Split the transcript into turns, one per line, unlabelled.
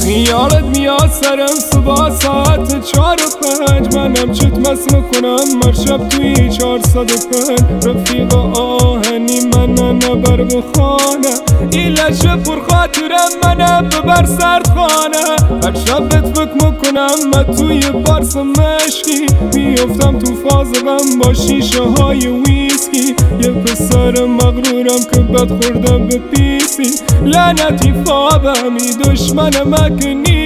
میاد سرم صبح ساعت 4 و 5 منم چت مست میکنم هر شب توی 405 رفیق آهنی منو نبر بخانه این لشه پر خاطرم منم ببر سردخانه هر شب بهت فکر میکنم من توی پارس مشکی میفتم تو فاز غم با شیشه های ویسکی یه پسر مغرورم که بد خورده به پیسی لعنتی خوابم ای دشمن مکنی